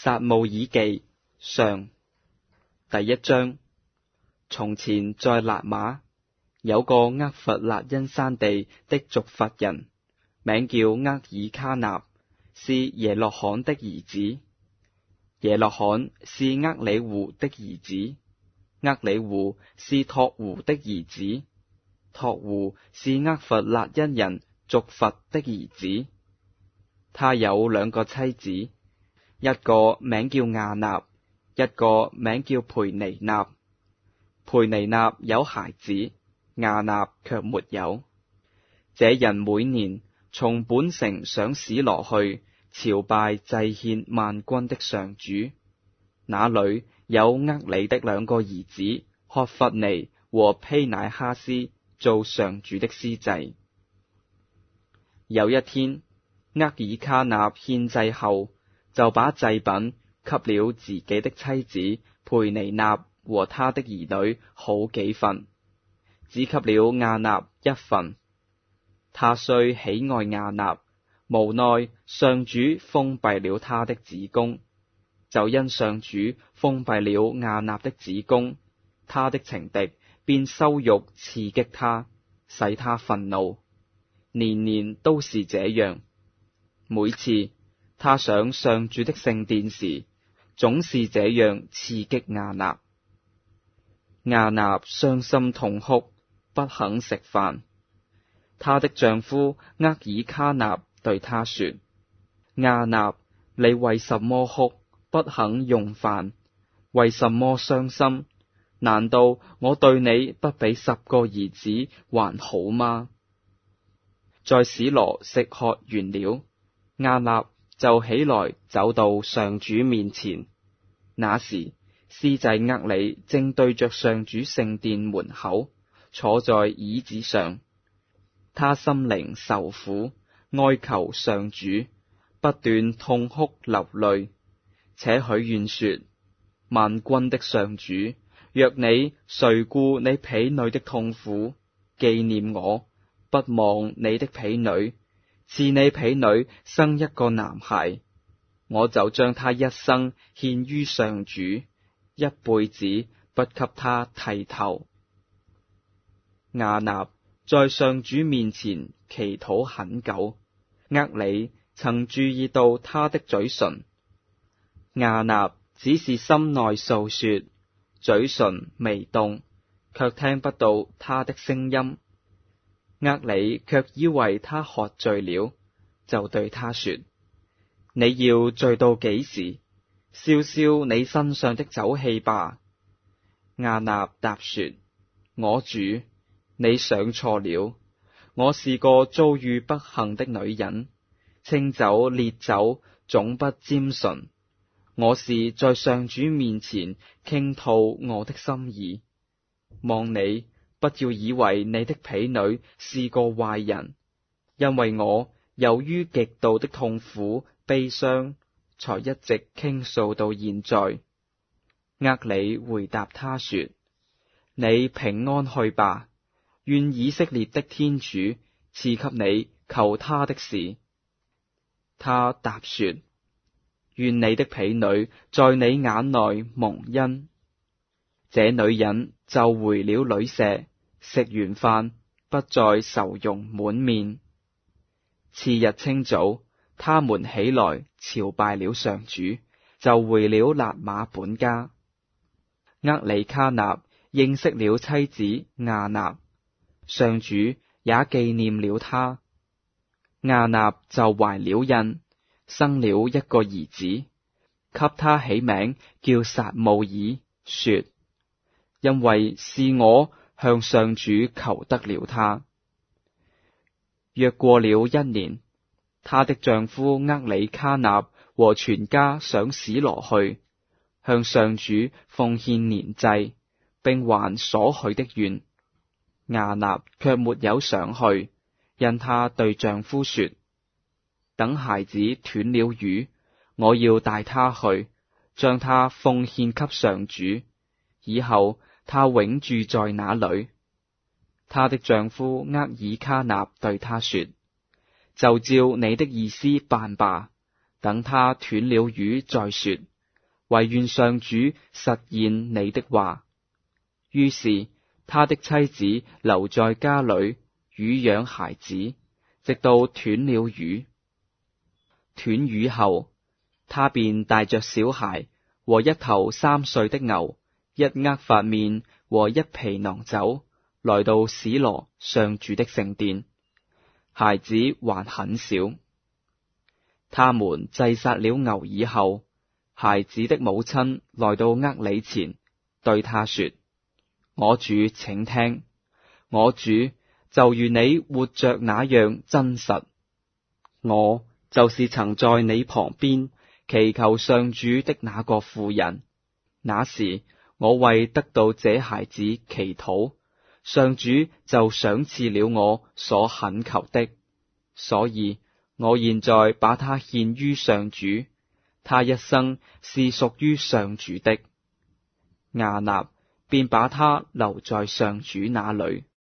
撒慕爾記上第1章。從前在辣瑪有個厄弗辣因山地的族弗人，名叫厄爾卡納，是耶洛罕的兒子。耶洛罕是厄里胡的兒子，厄里胡是托胡的兒子，托胡是厄弗辣因人族弗的兒子。他有2個妻子，一個名叫亞納，一個名叫培尼納。培尼納有孩子，亞納卻沒有。這人每年從本城上史羅去朝拜祭獻萬軍的上主，那裏有厄里的2個兒子曷弗尼和丕乃哈斯做上主的司祭。有一天，厄爾卡納獻祭後，就把祭品給了自己的妻子培尼納和他的兒女好幾份，只給了亞納1份。他雖喜愛亞納，無奈上主封閉了他的子宮，就因上主封閉了亞納的子宮，他的情敵便羞辱刺激他，使他憤怒，年年都是這樣。每次他上上主的聖殿時，總是這樣刺激亞納。亞納傷心痛哭，不肯食飯。她的丈夫厄爾卡納對她說：亞納，你為什麼哭，不肯用飯？為什麼傷心？難道我對你不比10個兒子還好嗎？在史羅食喝完了，亞納就起來走到上主面前。那時司祭厄里正對着上主聖殿門口，坐在椅子上。他心靈受苦，哀求上主，不斷痛哭流淚，且許願說：萬軍的上主，若你垂顧你婢女的痛苦，紀念我，不忘你的婢女，賜你婢女生一個男孩，我就將他一生獻於上主，一輩子不給他剃頭。亞納在上主面前祈禱很久，厄里曾注意到他的嘴唇。亞納只是心內訴說，嘴唇微動，卻聽不到他的聲音。厄里卻以為他喝醉了，就對他說：你要醉到幾時？消消你身上的酒氣吧。亞納答說：我主，你想錯了，我是個遭遇不幸的女人，清酒烈酒總不沾唇。我是在上主面前傾吐我的心意。望你不要以為你的婢女是個壞人，因為我由於極度的痛苦悲傷，才一直傾訴到現在。厄里回答他說：你平安去吧，願以色列的天主賜給你求他的事。他答說：願你的婢女在你眼內蒙恩。這女人就回了旅舍，食完飯不再愁容滿面。次日清早，他們起來朝拜了上主，就回了辣瑪本家。厄里卡納認識了妻子亞納，上主也紀念了他。亞納就懷了孕，生了一個兒子，給他起名叫撒慕爾，說：因為是我向上主求得了他。約過了1年，她的丈夫厄里卡納和全家上史羅去，向上主奉獻年祭，並還所許的願。亞納卻沒有上去，因她對丈夫說：等孩子斷了乳，我要帶他去，將他奉獻給上主，以後他永住在那裏。她的丈夫厄爾卡納對她說：就照你的意思辦吧，等他斷了乳再說， 惟願上主實現你的話。於是他的妻子留在家裏乳養孩子，直到斷了乳。斷乳後，他便帶着小孩和一頭3歲的牛、1厄法麵和1皮囊酒，來到史羅上主的聖殿。孩子還很小。他們祭殺了牛以後，孩子的母親來到厄里前，對他說：我主請聽，我主就如你活着那樣真實，我就是曾在你旁邊祈求上主的那個婦人。那時我為得到這孩子祈禱，上主就賞賜了我所懇求的，所以我現在把他獻於上主，他一生是屬於上主的。亞納便把他留在上主那裏。